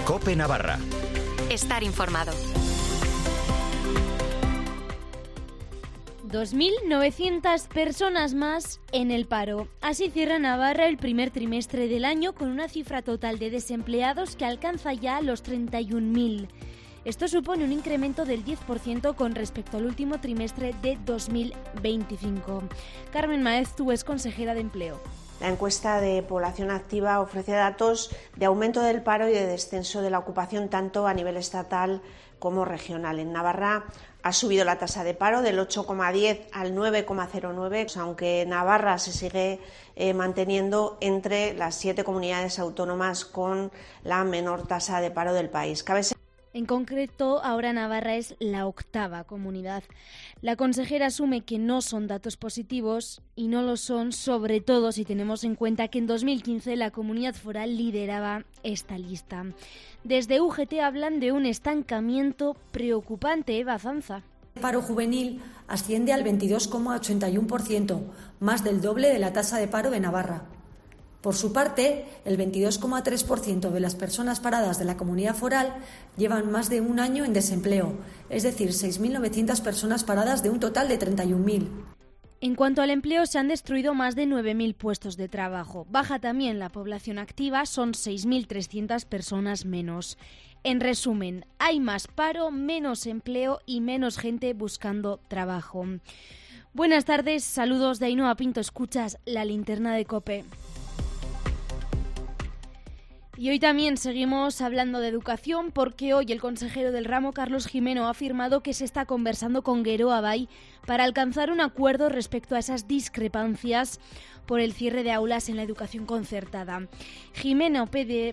COPE Navarra. Estar informado. 2.900 personas más en el paro. Así cierra Navarra el primer trimestre del año con una cifra total de desempleados que alcanza ya los 31.000. Esto supone un incremento del 10% con respecto al último trimestre de 2025. Carmen Maeztu es consejera de Empleo. La encuesta de población activa ofrece datos de aumento del paro y de descenso de la ocupación tanto a nivel estatal como regional. En Navarra ha subido la tasa de paro del 8,10 al 9,09, aunque Navarra se sigue manteniendo entre las 7 comunidades autónomas con la menor tasa de paro del país. En concreto, ahora Navarra es la 8ª comunidad. La consejera asume que no son datos positivos y no lo son, sobre todo si tenemos en cuenta que en 2015 la comunidad foral lideraba esta lista. Desde UGT hablan de un estancamiento preocupante, Eva Zanza. El paro juvenil asciende al 22,81%, más del doble de la tasa de paro de Navarra. Por su parte, el 22,3% de las personas paradas de la comunidad foral llevan más de un año en desempleo, es decir, 6.900 personas paradas de un total de 31.000. En cuanto al empleo, se han destruido más de 9.000 puestos de trabajo. Baja también la población activa, son 6.300 personas menos. En resumen, hay más paro, menos empleo y menos gente buscando trabajo. Buenas tardes, saludos de Ainhoa Pinto, escuchas La Linterna de COPE. Y hoy también seguimos hablando de educación porque hoy el consejero del ramo, Carlos Gimeno, ha afirmado que se está conversando con Geroa Bai para alcanzar un acuerdo respecto a esas discrepancias por el cierre de aulas en la educación concertada. Gimeno pide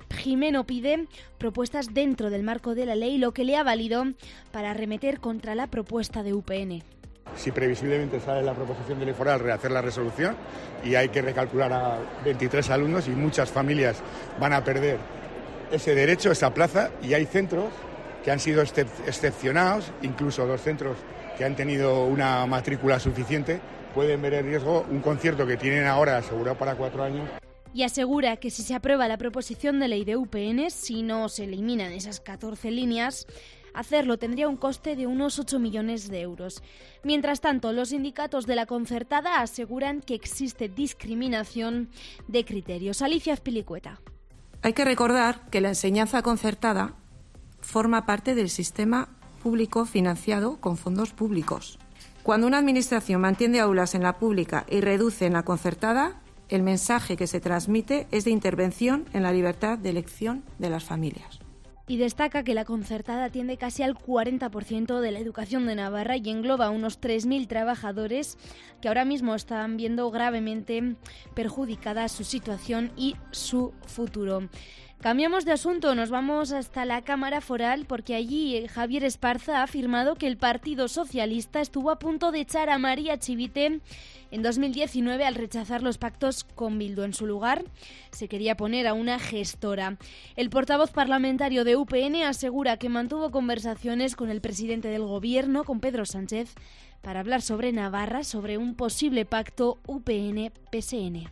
propuestas dentro del marco de la ley, lo que le ha valido para arremeter contra la propuesta de UPN. Si previsiblemente sale la proposición de ley foral, rehacer la resolución y hay que recalcular a 23 alumnos y muchas familias van a perder ese derecho, esa plaza, y hay centros que han sido excepcionados, incluso 2 centros que han tenido una matrícula suficiente, pueden ver en riesgo un concierto que tienen ahora asegurado para 4 años. Y asegura que si se aprueba la proposición de ley de UPN, si no se eliminan esas 14 líneas, hacerlo tendría un coste de unos 8 millones de euros. Mientras tanto, los sindicatos de la concertada aseguran que existe discriminación de criterios. Alicia Azpilicueta. Hay que recordar que la enseñanza concertada forma parte del sistema público financiado con fondos públicos. Cuando una administración mantiene aulas en la pública y reduce en la concertada, el mensaje que se transmite es de intervención en la libertad de elección de las familias. Y destaca que la concertada atiende casi al 40% de la educación de Navarra y engloba unos 3.000 trabajadores que ahora mismo están viendo gravemente perjudicada su situación y su futuro. Cambiamos de asunto, nos vamos hasta la Cámara Foral porque allí Javier Esparza ha afirmado que el Partido Socialista estuvo a punto de echar a María Chivite en 2019 al rechazar los pactos con Bildu. En su lugar se quería poner a una gestora. El portavoz parlamentario de UPN asegura que mantuvo conversaciones con el presidente del Gobierno, con Pedro Sánchez, para hablar sobre Navarra, sobre un posible pacto UPN-PSN.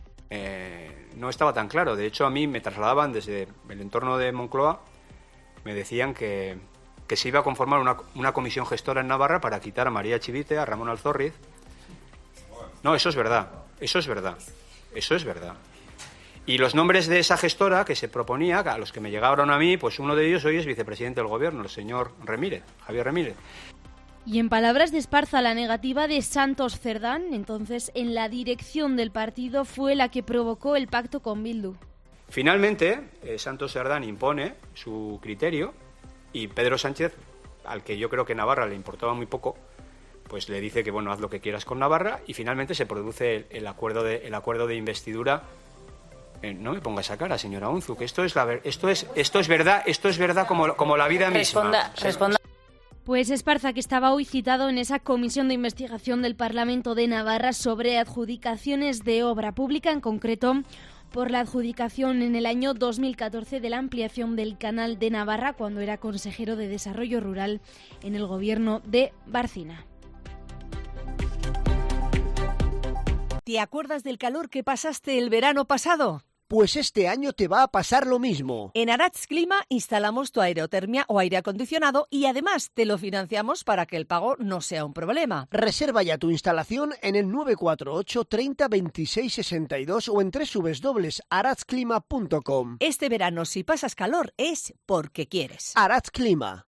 No estaba tan claro. De hecho, a mí me trasladaban desde el entorno de Moncloa, me decían que se iba a conformar una comisión gestora en Navarra para quitar a María Chivite, a Ramón Alzorriz. No, eso es verdad. Y los nombres de esa gestora que se proponía, a los que me llegaron a mí, pues uno de ellos hoy es vicepresidente del Gobierno, el señor Remírez, Javier Remírez. Y en palabras de Esparza, la negativa de Santos Cerdán, entonces en la dirección del partido, fue la que provocó el pacto con Bildu. Finalmente, Santos Cerdán impone su criterio y Pedro Sánchez, al que yo creo que Navarra le importaba muy poco, pues le dice que bueno, haz lo que quieras con Navarra, y finalmente se produce el acuerdo de investidura. No me ponga esa cara, señora Unzu, que esto es verdad como la vida misma. Responda. Pues Esparza, que estaba hoy citado en esa comisión de investigación del Parlamento de Navarra sobre adjudicaciones de obra pública, en concreto por la adjudicación en el año 2014 de la ampliación del Canal de Navarra, cuando era consejero de Desarrollo Rural en el gobierno de Barcina. ¿Te acuerdas del calor que pasaste el verano pasado? Pues este año te va a pasar lo mismo. En Arats Clima instalamos tu aerotermia o aire acondicionado y además te lo financiamos para que el pago no sea un problema. Reserva ya tu instalación en el 948 30 26 62 o en www.aratsclima.com. Este verano, si pasas calor, es porque quieres. Arats Clima.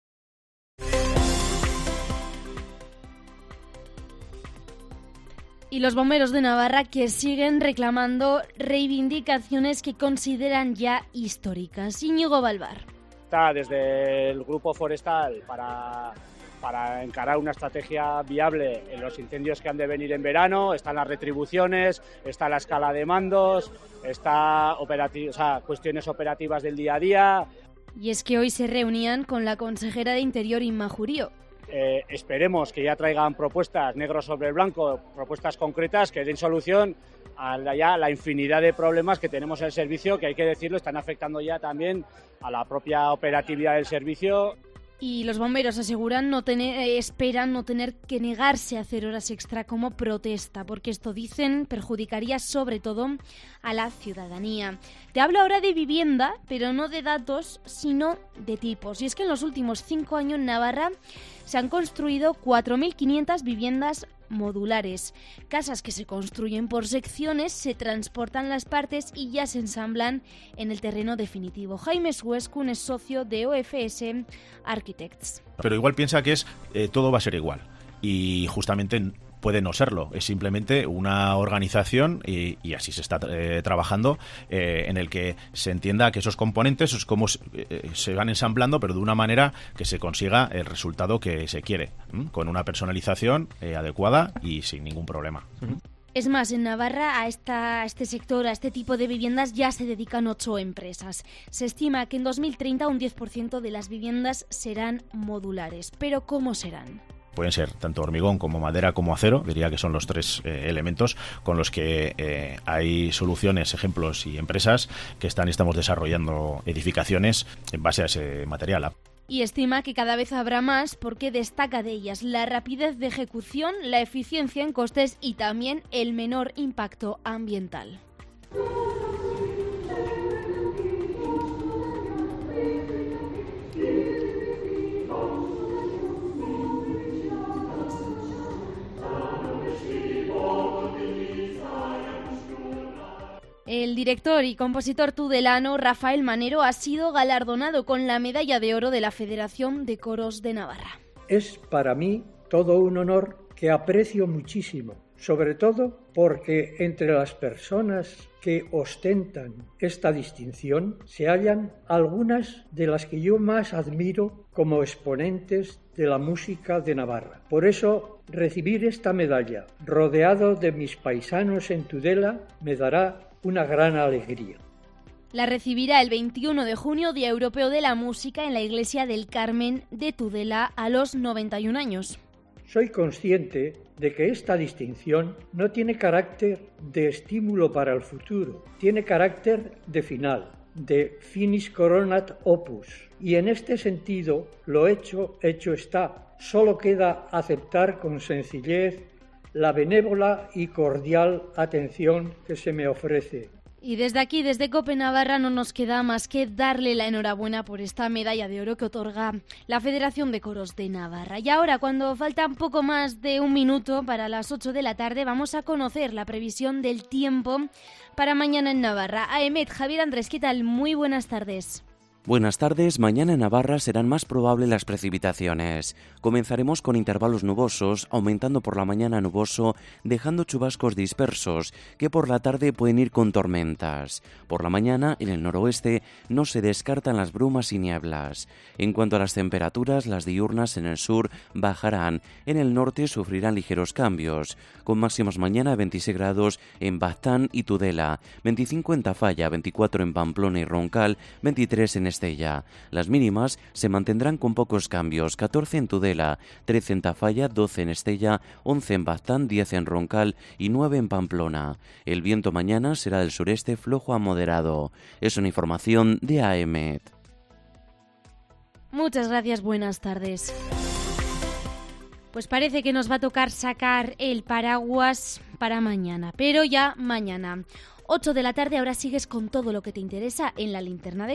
Y los bomberos de Navarra que siguen reclamando reivindicaciones que consideran ya históricas. Íñigo Balbar. Está desde el grupo forestal para encarar una estrategia viable en los incendios que han de venir en verano, están las retribuciones, está la escala de mandos, está cuestiones operativas del día a día. Y es que hoy se reunían con la consejera de Interior, Inma Jurío. Esperemos que ya traigan propuestas negro sobre blanco, propuestas concretas que den solución a la infinidad de problemas que tenemos en el servicio, que hay que decirlo, están afectando ya también a la propia operatividad del servicio. Y los bomberos aseguran esperan no tener que negarse a hacer horas extra como protesta, porque esto, dicen, perjudicaría sobre todo a la ciudadanía. Te hablo ahora de vivienda, pero no de datos, sino de tipos. Y es que en los últimos 5 años en Navarra se han construido 4.500 viviendas modulares, casas que se construyen por secciones, se transportan las partes y ya se ensamblan en el terreno definitivo. Jaime Suescun es socio de OFS Architects. Pero igual piensa que todo va a ser igual y justamente puede no serlo, es simplemente una organización y así se está trabajando en el que se entienda que esos componentes es como se van ensamblando, pero de una manera que se consiga el resultado que se quiere, con una personalización adecuada y sin ningún problema. Es más, en Navarra a este sector, a este tipo de viviendas ya se dedican 8 empresas. Se estima que en 2030 un 10% de las viviendas serán modulares. ¿Pero cómo serán? Pueden ser tanto hormigón como madera como acero, diría que son los 3 elementos con los que hay soluciones, ejemplos y empresas que estamos desarrollando edificaciones en base a ese material. Y estima que cada vez habrá más porque destaca de ellas la rapidez de ejecución, la eficiencia en costes y también el menor impacto ambiental. El director y compositor tudelano Rafael Manero ha sido galardonado con la Medalla de Oro de la Federación de Coros de Navarra. Es para mí todo un honor que aprecio muchísimo, sobre todo porque entre las personas que ostentan esta distinción se hallan algunas de las que yo más admiro como exponentes de la música de Navarra. Por eso, recibir esta medalla rodeado de mis paisanos en Tudela me dará una gran alegría. La recibirá el 21 de junio, Día Europeo de la Música, en la Iglesia del Carmen de Tudela a los 91 años. Soy consciente de que esta distinción no tiene carácter de estímulo para el futuro, tiene carácter de final, de finis coronat opus. Y en este sentido, lo hecho está. Solo queda aceptar con sencillez la benévola y cordial atención que se me ofrece. Y desde aquí, desde COPE Navarra, no nos queda más que darle la enhorabuena por esta medalla de oro que otorga la Federación de Coros de Navarra. Y ahora, cuando falta un poco más de un minuto para las 8 de la tarde, vamos a conocer la previsión del tiempo para mañana en Navarra. AEMET, Javier Andrés, ¿qué tal? Muy buenas tardes. Buenas tardes. Mañana en Navarra serán más probables las precipitaciones. Comenzaremos con intervalos nubosos, aumentando por la mañana nuboso, dejando chubascos dispersos, que por la tarde pueden ir con tormentas. Por la mañana, en el noroeste, no se descartan las brumas y nieblas. En cuanto a las temperaturas, las diurnas en el sur bajarán, en el norte sufrirán ligeros cambios, con máximos mañana 26 grados en Baztán y Tudela, 25 en Tafalla, 24 en Pamplona y Roncal, 23 en Estella. Las mínimas se mantendrán con pocos cambios, 14 en Tudela, 13 en Tafalla, 12 en Estella, 11 en Baztán, 10 en Roncal y 9 en Pamplona. El viento mañana será del sureste flojo a moderado. Es una información de AEMET. Muchas gracias, buenas tardes. Pues parece que nos va a tocar sacar el paraguas para mañana, pero ya mañana. 8 de la tarde, ahora sigues con todo lo que te interesa en la linterna de